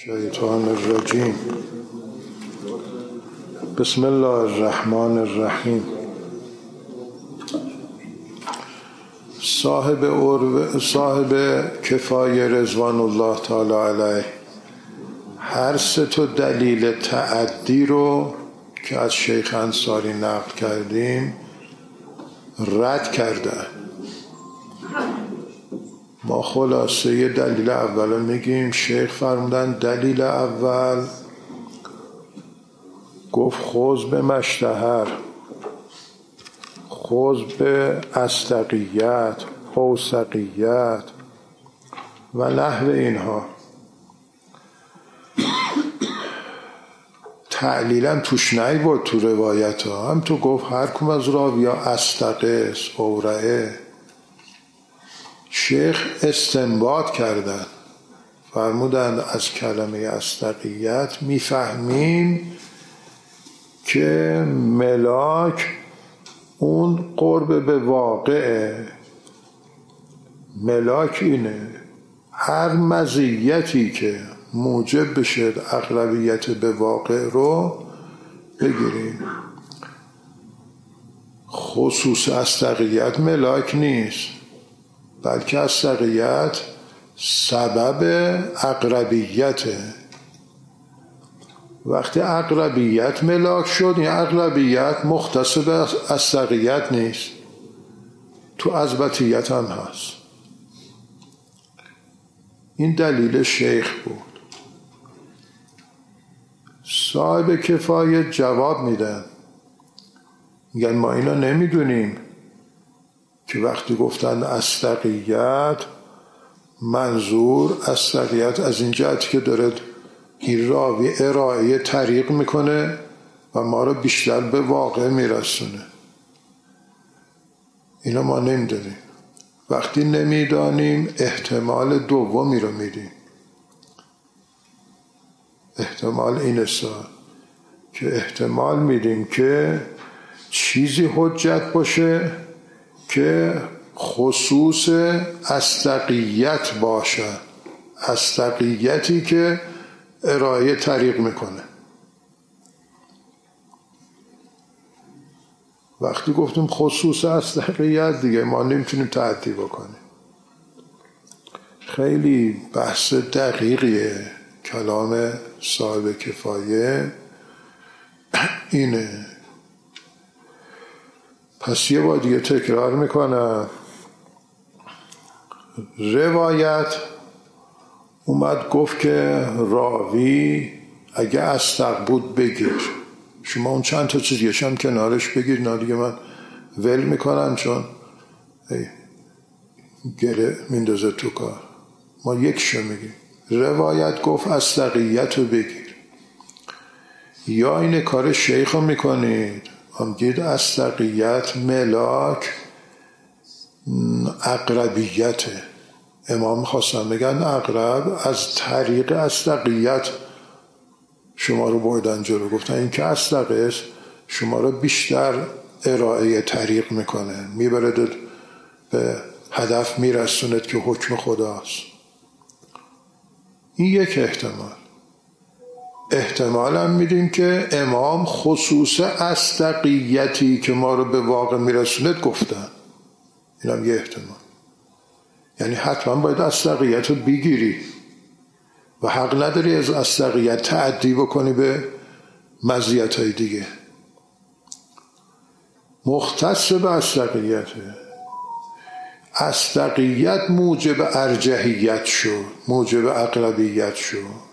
الشیطان الرجیم. بسم الله الرحمن الرحیم. صاحب کفایه رضوان الله تعالی علیه هر سه تا دلیل تعدی رو که از شیخ انصاری نقل کردیم رد کردن. ما خلاصه یه دلیل اول میگیم. شیخ فرمودن دلیل اول گفت خوض به مشتهر، خوض به اصدقیت، اوثقیت و نحو اینها. تعلیلا توش نیبود تو روایت ها، هم تو گفت هر کم از راوی ها اصدقه اورعه. شیخ استنباط کردن، فرمودند از کلمه اصدقیت میفهمیم که ملاک اون قرب به واقعه. ملاک اینه هر مزیتی که موجب بشه اقربیت به واقع رو بگیریم. خصوص اصدقیت ملاک نیست، بلکه اصدقیت سبب اقربیته. وقتی اقربیت ملاک شد، این اقربیت مختص به اصدقیت نیست، تو اثباتیت هم هست. این دلیل شیخ بود. صاحب کفایه جواب میدن، میگن ما اینا نمیدونیم که وقتی گفتن اصدقیت منظور اصدقیت از این جهتی که داره این راوی ارائه طریق میکنه و ما رو بیشتر به واقع میرسونه. اینا ما نمیدونیم. وقتی نمیدانیم احتمال دومی رو میدیم. احتمال اینه که احتمال میدیم که چیزی حجت باشه که خصوص اصدقیت باشه، اصدقیتی که ارائه طریق میکنه. وقتی گفتیم خصوص اصدقیت دیگه ما نمیتونیم تعدی بکنیم. خیلی بحث دقیقیه کلام صاحب کفایه اینه. پس یه بار دیگه تکرار میکنم. روایت اومد گفت که راوی اگه اصدق بود بگیر. شما اون چند تا چیزیش هم کنارش بگیر، نه دیگه من ول میکنم چون گره میندازه تو کار. ما یکشو میگیم. روایت گفت اصدقیت رو بگیر، یا این کار شیخ رو میکنید امگید اصدقیت ملاک اقربیته. امام خواستن بگن اقرب از طریق اصدقیت شما رو بردن جلو. گفتن این که اصدقه است شما رو بیشتر ارائه طریق میکنه، میبرد به هدف میرسوند که حکم خداست. این یک احتمال. احتمال هم میدیم که امام خصوص اصدقیتی که ما رو به واقع میرسوند گفتن. این هم یه احتمال. یعنی حتما باید اصدقیت رو بگیری و حق نداری از اصدقیت تعدی بکنی به مزیت های دیگه. مختص به اصدقیته. اصدقیت موجب ارجحیت شد، موجب اقربیت شد.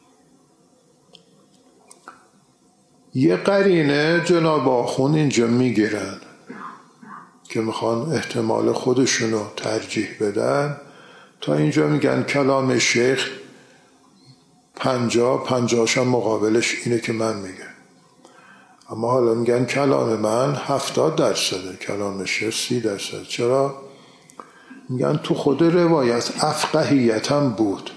یه قرینه جناب آخوند اینجا میگیرن که میخوان احتمال خودشونو ترجیح بدن. تا اینجا میگن کلام شیخ 50 مقابلش اینه که من میگم. اما حالا میگن کلام من 70%، کلام شیخ 30%. چرا؟ میگن تو خود روایت افقهیت هم بود.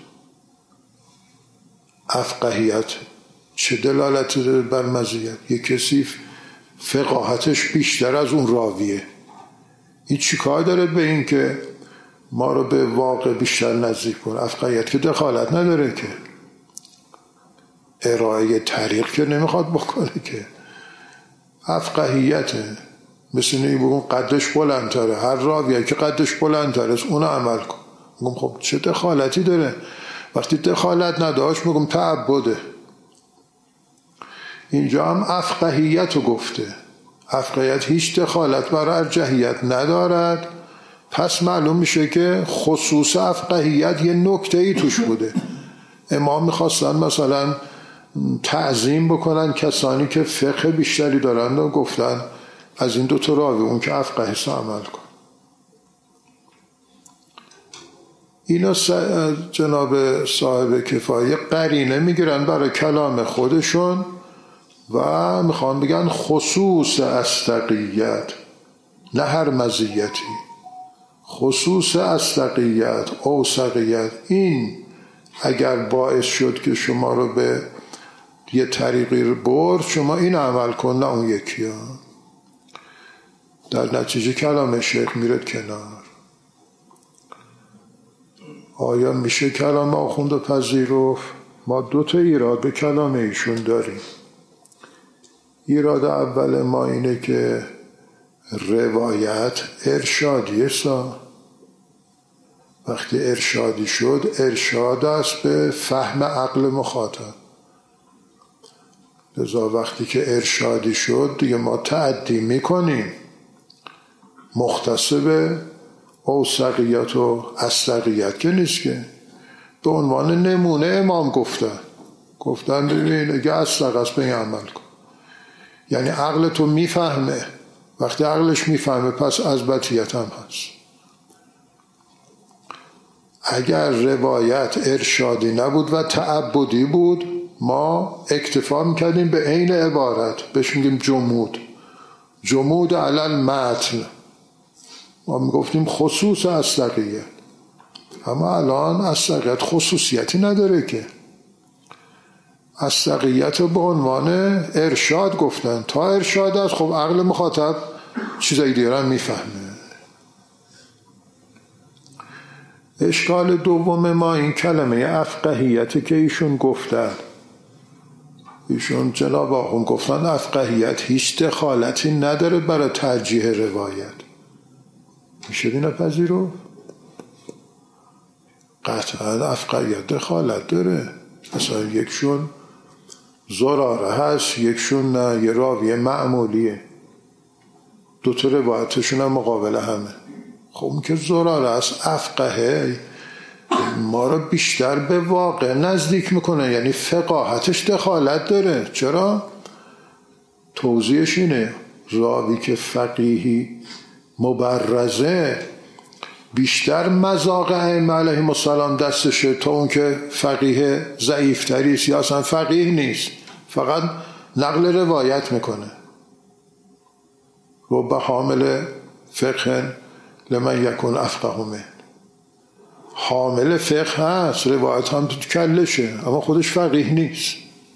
افقهیت چه دلالتی داره بر مزیت؟ یک کسی فقاهتش بیشتر از اون راویه، این چی کار داره به این که ما رو به واقع بیشتر نزدیک کنه؟ افقهیت که دخالت نداره که. ارائه طریق که نمیخواد بکنه که، افقهیته. مثل اینه بگم قدش بلندتره، هر راویه که قدش بلندتره است اونو عمل کن. میگم خب چه دخالتی داره؟ وقتی دخالت نداشت میگم تعبده. اینجا هم افقهیت رو گفته. افقهیت هیچ دخالت برای ارجحیت ندارد، پس معلوم میشه که خصوص افقهیت یه نکته ای توش بوده. امام میخواستن مثلا تعظیم بکنن کسانی که فقه بیشتری دارن و گفتن از این دو تا راوی اون که افقهه عمل کن. اینا جناب صاحب کفایه قرینه میگیرن برای کلام خودشون و میخوان بگن خصوص استقیت، نه هر مزیتی، خصوص استقیت، اوثقیت. این اگر باعث شد که شما رو به یه طریقی برد، شما این عمل کن نه اون یکی ها. در نتیجه کلام شیخ میره کنار. آیا میشه کلام آخوند و پذیرفت؟ ما دو تا ایراد به کلام ایشون داریم. ایراد اول ما اینه که روایت ارشادیه وقتی ارشادی شد، ارشاد است به فهم عقل مخاطب. لذا وقتی که ارشادی شد دیگه ما تعدی میکنیم، مختص به اوثقیت و استقیت که نیست که. به عنوان نمونه امام گفتن ببین اگه استق است به این عمل کن. یعنی عقل تو میفهمه، وقتی عقلش میفهمه پس اثباتیت هم هست. اگر روایت ارشادی نبود و تعبدی بود، ما اکتفا میکردیم به عین عبارت، بهش میگیم جمود علی المتن. ما میگفتیم خصوص استقیت. اما الان استقیت خصوصیتی نداره که. استقیت به عنوان ارشاد گفتن، تا ارشاد است خب عقل مخاطب چیزایی دیگران میفهمه. اشکال دوم ما این کلمه افقهیت که ایشون گفتن. ایشون جناب آخوند گفتن افقهیت هیچ دخالتی نداره برای ترجیح روایت. میشه اینو پذیرفت؟ قطعا افقهیت دخالت داره. مثلا یکشون زراره هست، یکشون نه، یه راوی معمولیه، دو تا روایتشون هم مقابل همه. خب اون که زراره است افقهه ما رو بیشتر به واقع نزدیک میکنه، یعنی فقاهتش دخالت داره. چرا؟ توضیحش اینه راوی که فقیهی مبرزه بیشتر مذاق ائمه علیهم السلام دستشه تا اون که فقیه ضعیفتری است یا اصلا فقیه نیست، فقط نقل روایت میکنه. و به حامل فقه لمن یکون افقه منه، حامل فقه هست، روایت هم تو کلشه، اما خودش فقیه نیست.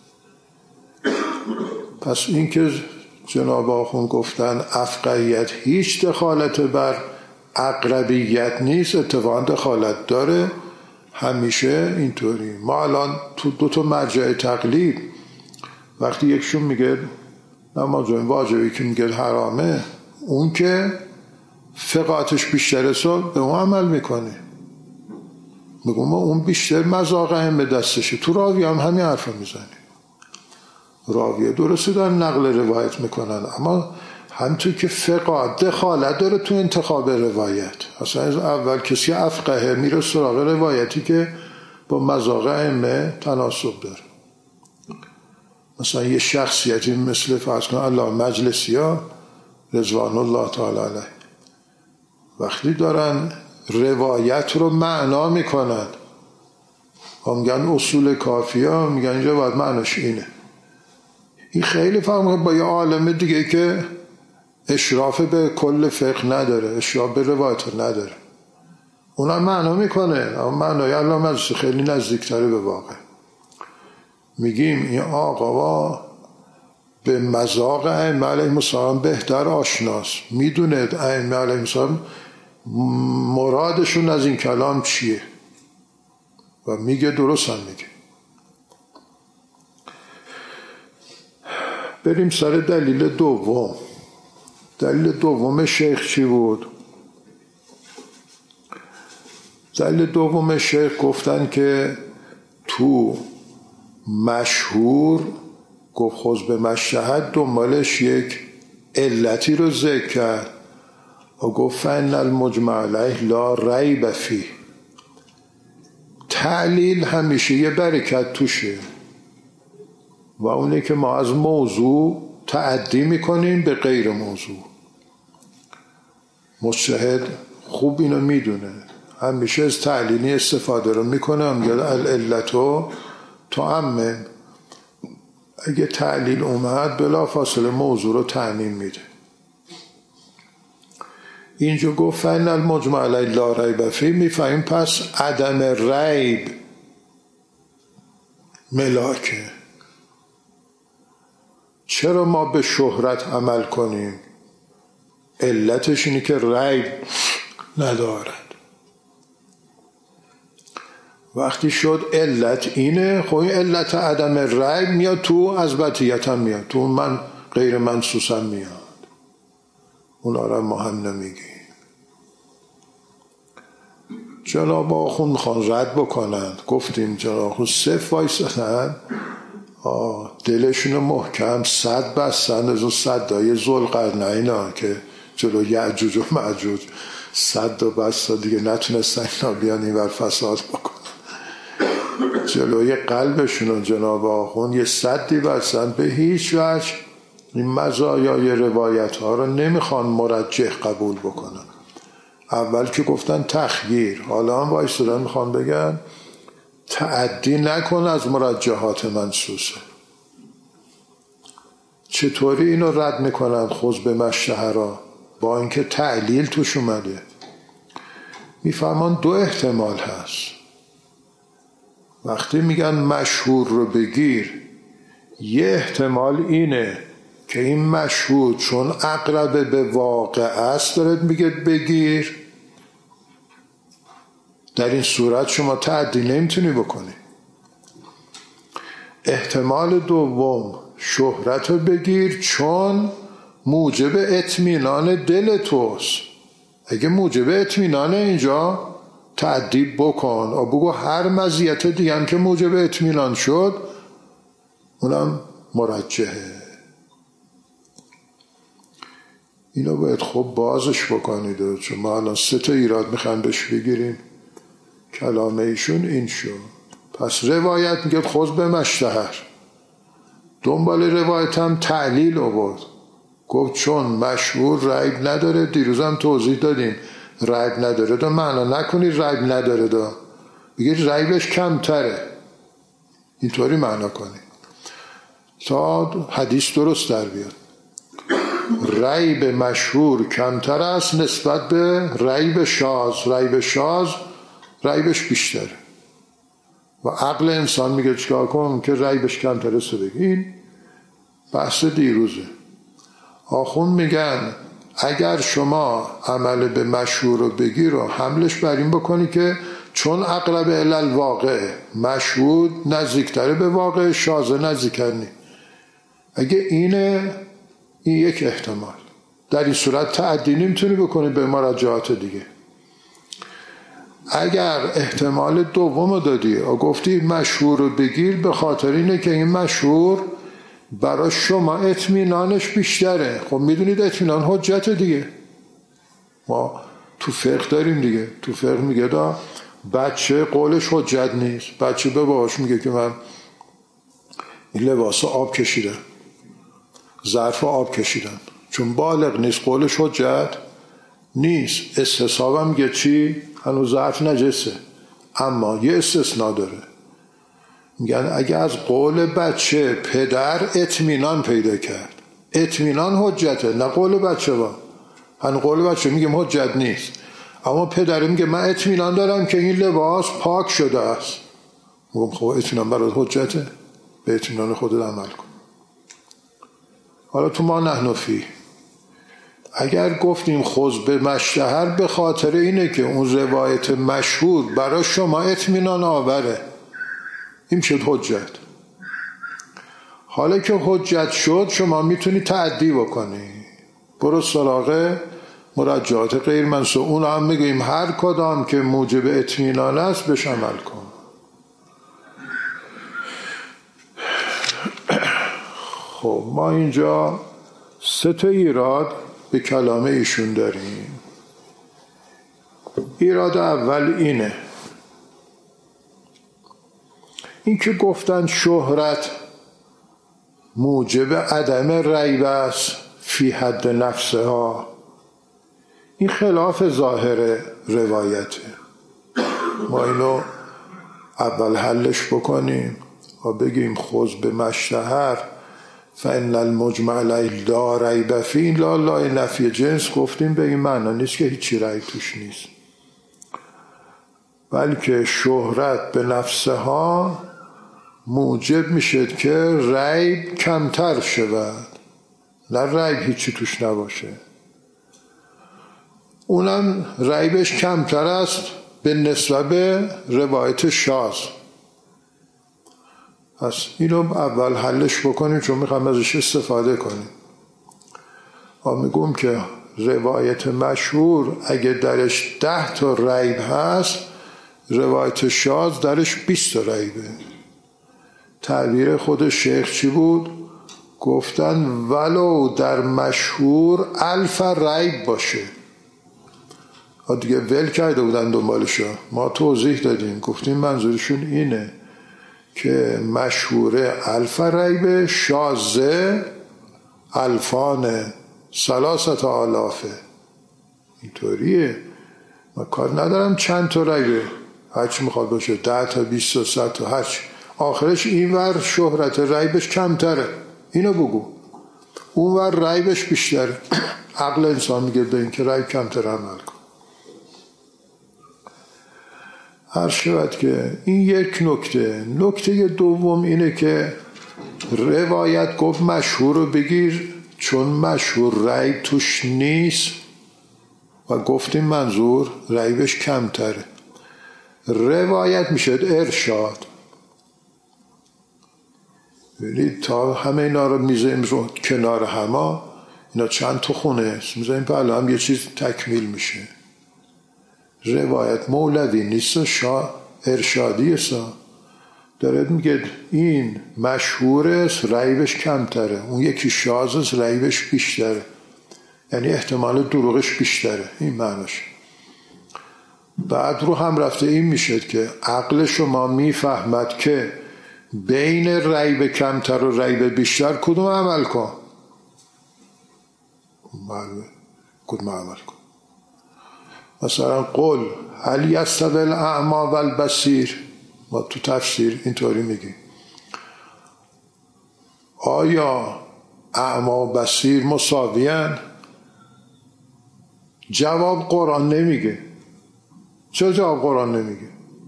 پس این که جناب آخوند گفتن افقهیت هیچ دخالت بر اقربیت نیست، اتفاقا دخالت داره، همیشه اینطوری. ما الان تو دو تا مرجع تقلید وقتی یکشون میگه نماز واجبی که میگه حرامه، اون که فقاهتش بیشتره به اون عمل میکنه. میگم ما اون بیشتر مذاق ائمه دستشه. تو راوی هم همین حرفا میزنه. راویه درسته دارن نقل روایت میکنن، اما همونطور که فقه دخالت داره تو انتخاب روایت. اصلا از اول کسی افقهه میره سراغ روایتی که با مذاق ائمه تناسب داره. مثلا یه شخصیتی مثل فرض کن علامه مجلسی ها رضوان الله تعالی علیه، وقتی دارن روایت رو معنا میکنن و میگن اصول کافیه، میگن اینجا باید معناش اینه. این خیلی فرق با یه عالم دیگه که اشراف به کل فقه نداره، اشراف به روایت نداره، اونم معنا میکنه، اما معنای علامه مجلسی خیلی نزدیکتره به واقع. میگیم این آقا به مذاق ائمه علیهم السلام بهتر آشناست، میدونه ائمه علیهم السلام مرادشون از این کلام چیه و میگه درست هم میگه. بریم سر دلیل دوم. دلیل دوم شیخ چی بود؟ دلیل دوم شیخ گفتن که تو مشهور گفت خذ به مشهد دنبالش یک علتی رو ذکر کرد و گفت فإن المجمع علیه لا ریب فیه. تعلیل همیشه یه برکت توشه و اونه که ما از موضوع تعدی میکنیم به غیر موضوع. مجتهد خوب اینو میدونه، همیشه از تعلیلی استفاده رو میکنه. میگه العلتو تعمم، اگه تعلیل اومد بلا فاصله موضوع رو تعمیم میده. اینجا گفت فإن المجمع علیه لا ریب فیه، میفهمیم پس عدم ریب ملاکه. چرا ما به شهرت عمل کنیم؟ علتش اینه که ریب ندارد. وقتی شد علت اینه، خب این علت عدم ریب میاد تو، از بطیت هم میاد تو، من غیر منصوص هم میاد، اونا را ما هم نمیگیم. جناب آخون میخوان رد بکنن، گفتیم جناب آخون صف وایسادن، دلشون محکم صد بستن از اون صدای ذوالقرنین که جلو یعجوج و معجوج صد و بستا دیگه نتونستن اینا بیان این ور فساد بکنن. جلوی قلبشون جناب آخون یه صدی بستن. به هیچ وجه این مزایای روایت ها رو نمیخوان مرجح قبول بکنن. اول که گفتن تخییر، حالا هم وایستادن میخوان بگن تعدی نکن از مرجحات منصوصه. چطوری اینو رد میکنن خذ به مشهرا با اینکه تعلیل توش اومده؟ میفهمان دو احتمال هست. وقتی میگن مشهور رو بگیر، یه احتمال اینه که این مشهور چون اقرب به واقع است دارد میگه بگیر، در این صورت شما تعدی نمیتونی بکنی. احتمال دوم، شهرت رو بگیر چون موجب اطمینان دل توست. اگه موجب اطمینان اینجا تعدی بکن و بگو هر مزیت دیگه هم که موجب اطمینان شد اونم مرجحه. اینو باید خوب بازش بکنید، چون ما الان 3 ایراد میخوایم بهش بگیریم. کلام ایشون این شد. پس روایت میگه خذ به مشتهر، دنبال روایت هم تعلیل آورد، گفت چون مشهور ریب نداره. دیروز هم توضیح دادیم ریب نداره دا معنا نکنی ریب نداره دا، بگید ریبش کمتره، اینطوری معنا کنی تا حدیث درست در بیاد. ریب مشهور کمتر است نسبت به ریب شاذ. ریب شاذ ریبش بیشتره و عقل انسان میگه چیکار کنم که ریبش کمتره است. این بحث دیروزه. آخون میگن اگر شما عمل به مشهور رو بگیر و حملش بر این بکنی که چون اقرب الی الواقع، مشهور نزدیکتره به واقع، شاذ نزدیکتر نی. اگه اینه، این یک احتمال. در این صورت تعدی نمیتونی بکنی به مراجعات دیگه. اگر احتمال دوم دادی و گفتی مشهور رو بگیر به خاطر اینه که این مشهور برای شما اطمینانش بیشتره، خب میدونید اطمینان حجت دیگه. ما تو فقه داریم دیگه، تو فقه میگه دا بچه قولش حجت نیست. بچه به باباش میگه که من این لباس آب کشیدم، ظرف آب کشیدم، چون بالغ نیست قولش حجت نیست. استصحابم میگه چی؟ هنوز ظرف نجسه، اما یه استثناء داره. میگن اگه از قول بچه پدر اطمینان پیدا کرد، اطمینان حجته، نه قول بچه با. هن قول بچه میگم حجت نیست، اما پدر میگه من اطمینان دارم که این لباس پاک شده است. میگم خب اطمینان برات حجته، به اطمینان خودت عمل کن. حالا تو ما نحن فی، اگر گفتیم خذ به مشتهر به خاطر اینه که اون روایت مشهور برای شما اطمینان آوره، این شد حجت. حالا که حجت شد شما میتونی تعدی بکنی، برو سراغ مراجعات غیر منصوص. اون هم میگیم هر کدام که موجب اطمینان است بهش عمل کن. خب ما اینجا 3 ایراد به کلام ایشون داریم. ایراد اول اینه، این که گفتن شهرت موجب عدم ریب است فی حد نفسها، این خلاف ظاهر روایته. ما اینو اول حلش بکنیم و بگیم خذ به مشتهر فان المجمع علیه لا ریب فیه، لا نفی جنس گفتیم به این معنا نیست که هیچی ریب توش نیست، بلکه شهرت به نفسها موجب میشه که ریب کمتر شود، نه ریب هیچی توش نباشه. اونم ریبش کمتر است به نسبت به روایت شاذ. پس اینو اول حلش بکنیم چون میخوام ازش استفاده کنیم. میگم که روایت مشهور اگه درش 10 تا ریب هست، روایت شاذ درش 20 تا ریبه. تعبیر خود شیخ چی بود؟ گفتن ولو در مشهور 1000 ریب باشه. دیگه ول کرده بودن دنبالشو. ما توضیح دادیم، گفتیم منظورشون اینه که مشهوره 1000 ریبه، شاذه 2000 اینطوریه. من کار ندارم چند تا ریبه، هرچی میخواد باشه، 10 تا 20 تا 100 تا هرچی، آخرش این ور شهرت ریبش کمتره، اینو بگو. اون ور ریبش بیشتره. عقل انسان میگه به این که ریب کمتر عمل کن. هر شود که این یک نکته. نکته دوم اینه که روایت گفت مشهور رو بگیر چون مشهور ریب توش نیست و گفتیم منظور ریبش کمتره. روایت میشه ارشاد. ولی تا همه اینا رو میذاریم رو کنار همه، اینا چند تا خونه است، میذاریم پهلا هم یه چیز تکمیل میشه. روایت مولوی نیست، ارشادی است. داره میگه این مشهور است ریبش کمتره، اون یکی شاذ است ریبش بیشتره، یعنی احتمال دروغش بیشتره، این معناش. بعد رو هم رفته این میشه که عقل شما میفهمد که بین ریب کمتر و ریب بیشتر کدوم عمل کن. کدوم عمل کن. مثلا قل هل یستوی الاعمی و البصیر، ما تو تفسیر اینطوری میگیم آیا اعمی و بصیر مساویان؟ جواب قرآن نمیگه. چرا جواب قرآن نمیگه؟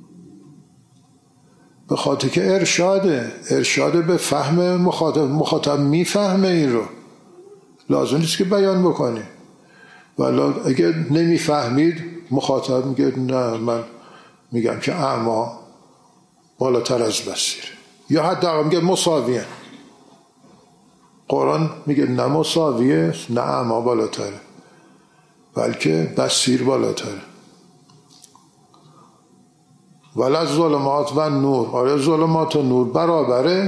به خاطر که ارشاده به فهم مخاطب میفهمه، این رو لازم نیست که بیان بکنی. ولی اگه نمیفهمید مخاطب میگه نه من میگم که اعمی بالاتر از بصیر، یا حتی میگه مساویه. قرآن میگه نه مساویه، نه اعمی بالاتره، بلکه بصیر بالاتره. ولی از ظلمات و نور، آره ظلمات و نور برابره.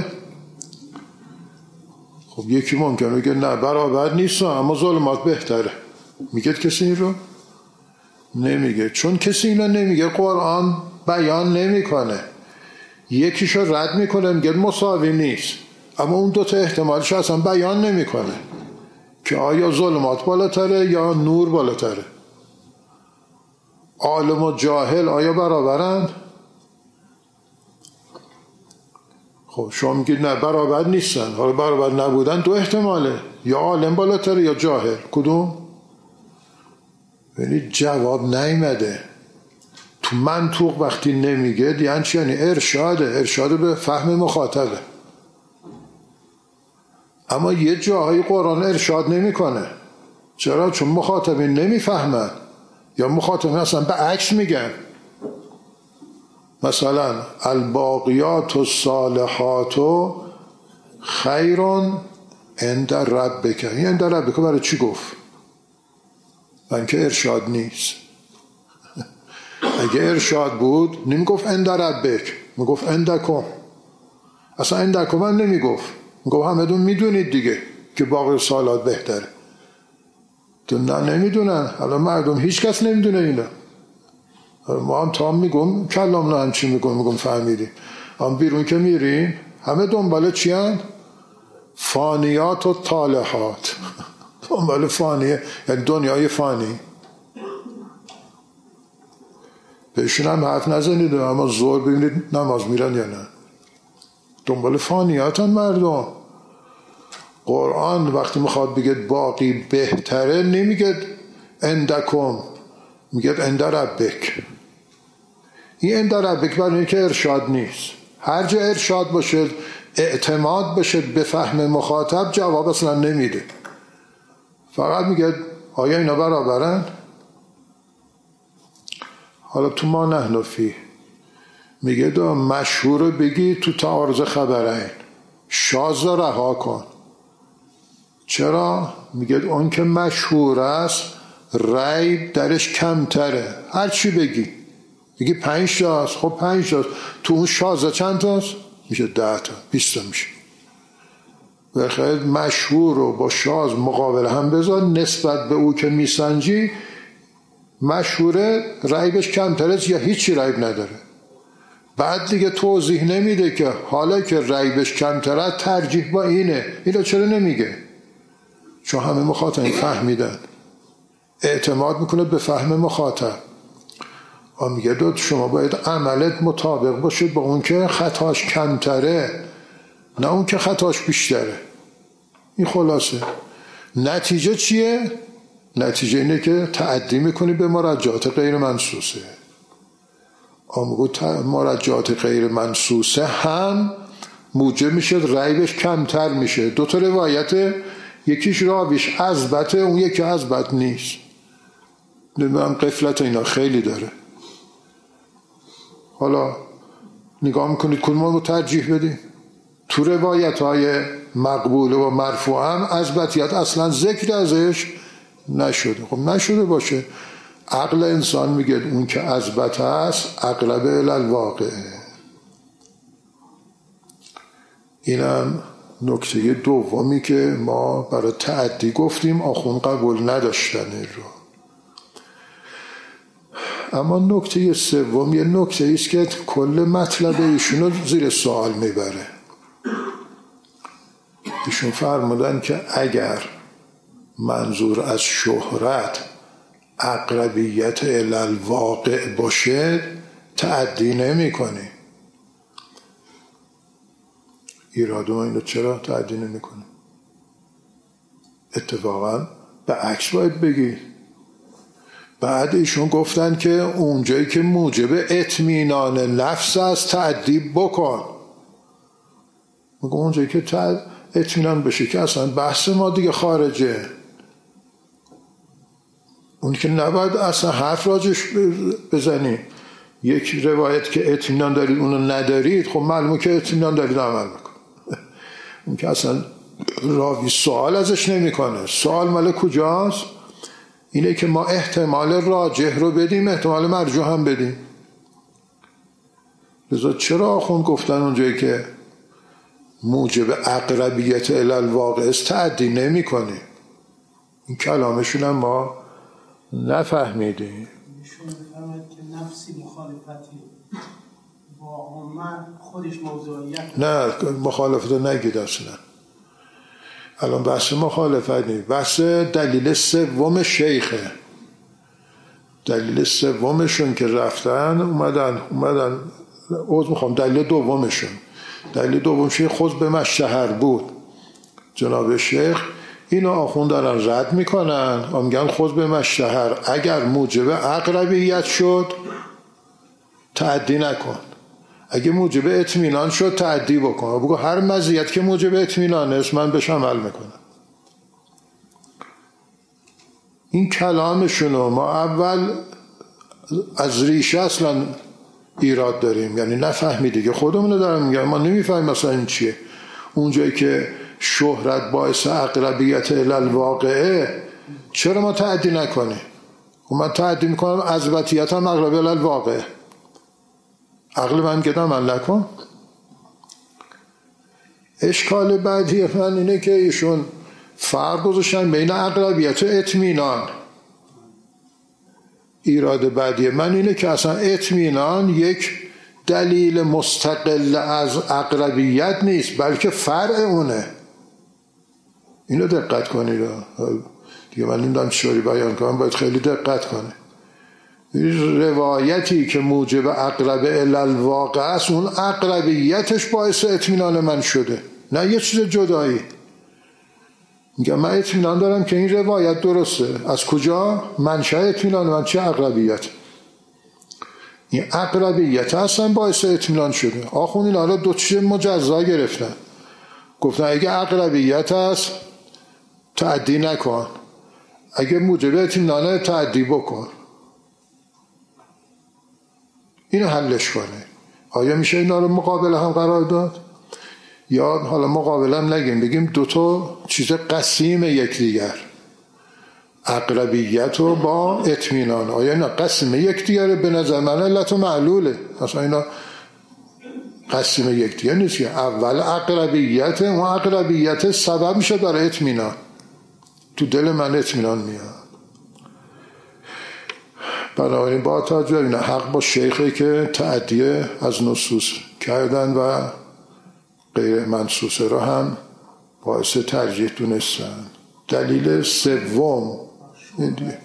خب یکی ممکنه بگه نه برابر نیست اما ظلمات بهتره. میگه کسی این رو؟ نمیگه. چون کسی اینو نمیگه قرآن بیان نمیکنه. یکیشو رد میکنه میگه مساوی نیست، اما اون دوتا احتمالش اصلا بیان نمیکنه که آیا ظلمات بالاتره یا نور بالاتره. عالم و جاهل آیا برابرند؟ خب شما میگید نه برابر نیستن. حالا برابر نبودن دو احتماله، یا عالم بالاتره یا جاهل. کدوم؟ یعنی جواب نیامده تو منطوق. وقتی نمیگه یعنی چی؟ یعنی ارشاده به فهم مخاطبه. اما یه جاهای قرآن ارشاد نمیکنه. چرا؟ چون مخاطبین نمیفهمن، یا مخاطبین اصلا به عکس میگن. مثلا الباقیات الصالحات خیرون عند ربک. این عند ربک برای چی گفت؟ برای اینکه ارشاد نیست. اگه ارشاد بود نمیگفت عند ربک، میگفت عندکم. اصلا عندکم هم نمیگفت، میگفت همتون میدونید دیگه که باقی سالات بهتره. تو نه نمیدونن. حالا مردم هیچ کس نمیدونه اینا. ما هم تا میگم کلام هم چی میگم فهمیدیم. هم بیرون که میریم همه دنبال چی هن؟ فانیات و طالحات. دنبال فانیه، یعنی دنیای فانی. بهشون هم حرف نزنید اما زور ببینید نماز میرن یا نه. دنبال فانیات هم مردم. قرآن وقتی میخواد بگه باقی بهتره نمیگه اندکم، میگه اند ربک. این اند ربک برای اینکه ارشاد نیست. هر جا ارشاد باشه، اعتماد باشه به فهم مخاطب، جواب اصلا نمیده. فقط میگه آیا اینا برابرن؟ حالا تو ما نحن فیه میگه دا مشهور بگی تو تعارض خبرین، شاذ رها کن. چرا؟ میگه اون که مشهور است ریب درش کمتره. هر چی بگی 5 تاست، خب 5 تاست. تو اون شاذ چند تاست؟ میشه 10 تا 20 تا میشه. بخیر مشهور رو با شاذ مقابل هم بذار، نسبت به او که میسنجی مشهوره ریبش کمتره یا هیچی ریب نداره. بعد دیگه توضیح نمیده که حالا که ریبش کمتره ترجیح با اینه. اینو چرا نمیگه؟ چون همه مخاطب فهمیدن. اعتماد میکنه به فهم مخاطب. و میگه داد شما باید عملت مطابق باشه با اون که خطاش کمتره، نه اون که خطاش بیشتره. این خلاصه. نتیجه چیه؟ نتیجه اینه که تعدی میکنی به مراجعات غیر منصوصه. مراجعات غیر منصوصه هم موجب میشه ریبش کمتر میشه. 2 تا روایت، یکیش راویش اثبته، اون یکی اثبت نیست. نمیدونم قفلت اینا خیلی داره. حالا نگاه میکنید کدوم رو ترجیح بدیم. تو روایت های مقبول و مرفوع هم اثباتیت اصلا ذکر ازش نشده. خب نشده باشه، عقل انسان میگه اون که اثبت است اقرب الی الواقع. اینم نکته دومی که ما برای تعدی گفتیم، آخون قبول نداشتن این رو. اما نکته سوم یه نکته ایست که کل مطلب ایشون رو زیر سوال میبره. ایشون فرمودن که اگر منظور از شهرت اقربیت الی الواقع باشه تعدی نمی کنی. ایراد ما اینو چرا تعدی نمی کنی؟ اتفاقا به عکس باید بگی. بعد ایشون گفتن که اونجایی که موجب اطمینان نفس است تعدی بکن. میگه اونجایی که اطمینان بشه که اصلا بحث ما دیگه خارجه. اون که نباید اصلا حرف راجش بزنی. یک روایت که اطمینان دارید اونو ندارید، خب معلومه که اطمینان دارید عمل بکن. اون که اصلا راوی سوال ازش نمیکنه. سوال مال کجاست؟ اینه که ما احتمال راجح رو بدیم، احتمال مرجوح هم بدیم. لذا چرا آخوند گفتن اونجایی که موجب اقربیت الی الواقع است تعدی نمی کنی؟ این کلامشون هم ما نفهمیدیم. ایشون میفهمد که نفسی مخالفتی با عامه خودش موضوعیت نه مخالفت رو نگید اصلا. الان بحث مخالفت نیست، بحث دلیل سوم شیخه. دلیل سومشون که رفتن اومدن عوض میخوام دلیل دومشون. دلیل دومشون خود به مشهر بود. جناب شیخ اینو آخوند دارن رد میکنن و میگن خود به مشهر اگر موجب اقربیت شد تعدی نکن، اگه موجب اطمینان شد تعدی بکن. بگو هر مزیت که موجب اطمینان است من بهش عمل میکنم. این کلامشونو ما اول از ریشه اصلا ایراد داریم، یعنی نفهمیدی که خودمونو دارم میگم ما نمیفهمیم مثلا این چیه. اونجایی که شهرت باعث اقربیت الالواقعه چرا ما تعدی نکنیم؟ من تعدی میکنم عزبتیت هم اقرب الالواقعه. عقل من گده عمل نکن. اشکال بعدی من اینه که ایشون فرق گذاشتن بین اقربیت و اطمینان. ایراد بعدی من اینه که اصلا اطمینان یک دلیل مستقل از اقربیت نیست، بلکه فرع اونه. اینو دقت کنید دیگه. من نمیدونم چطوری بیان کنم، باید خیلی دقت کنه. روایتی که موجب اقرب الالواقع است، اون اقربیتش باعث اطمینان من شده، نه یه چیز جدایی. میگم من اطمینان دارم که این روایت درسته. از کجا؟ منشأ اطمینان من چه؟ اقربیت. این اقربیت اصلا باعث اطمینان شده. آخوندین حالا دو چیز مجزا گرفتن، گفتن اگه اقربیت است تعدی نکن، اگه موجب اطمینانه تعدی بکن. اینو حلش کنه. آیا میشه اینا رو مقابل هم قرار داد؟ یا حالا مقابل هم نگیم، بگیم دوتا چیز قسیم یکدیگر، اقربیت و با اطمینان. آیا اینا قسیم یکدیگر؟ به نظر من علت و معلوله. اصلا اینا قسیم یکدیگر نیست که اول اقربیت، اون اقربیت سبب میشه برای اطمینان. تو دل من اطمینان میاد. بنابراین با توجه این حق با شیخی که تعدیه از نصوص کردن و غیر منصوصه را هم باعث ترجیح دونستن. دلیل سوم این دیگه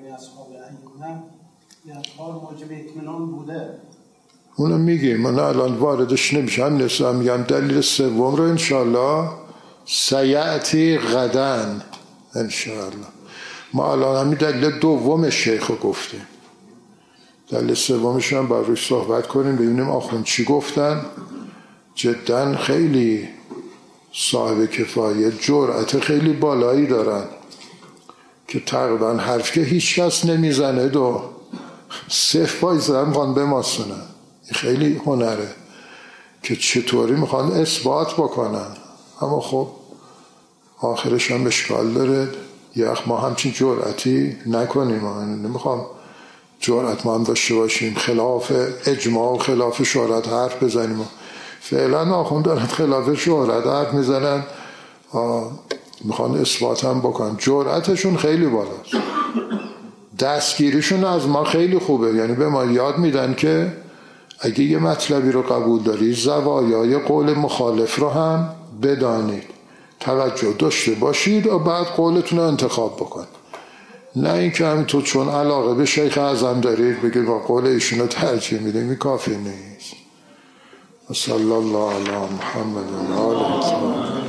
اونو میگیم، من الان واردش نمیشم، نصفم میگم. دلیل سوم رو انشاءالله سیعتی غدن انشاءالله. ما الان همین دلیل دوم شیخ رو گفتیم، دلیل سومش هم بر روش صحبت کنیم، ببینیم آخوند چی گفتن. جدا خیلی صاحب کفایه، جرأت خیلی بالایی دارن که تقریبا حرف که هیچ کس نمیزنه دو صرف بایزه میخوان بماسونن. خیلی هنره که چطوری میخوان اثبات بکنن، اما خب آخرش هم اشکال داره. یخ ما همچین جرأتی نکنیم. من نمیخوام جرأت ما هم داشته باشیم خلاف اجماع و خلاف شهرت حرف بزنیم. فعلا آخوند دارن خلاف شهرت حرف میزنن، میخوان اثبات هم بکنن. جرأتشون خیلی بالاست، دستگیریشون از ما خیلی خوبه. یعنی به ما یاد میدن که اگه یه مطلبی رو قبول داری، زوایای قول مخالف رو هم بدانید، توجه داشته باشید و بعد قولتون رو انتخاب بکن. نه اینکه همینطور چون علاقه به شیخ اعظم دارید بگید با قول ایشون رو ترجیح میدیم، این کافی نیست. صلی الله علی محمد و آله.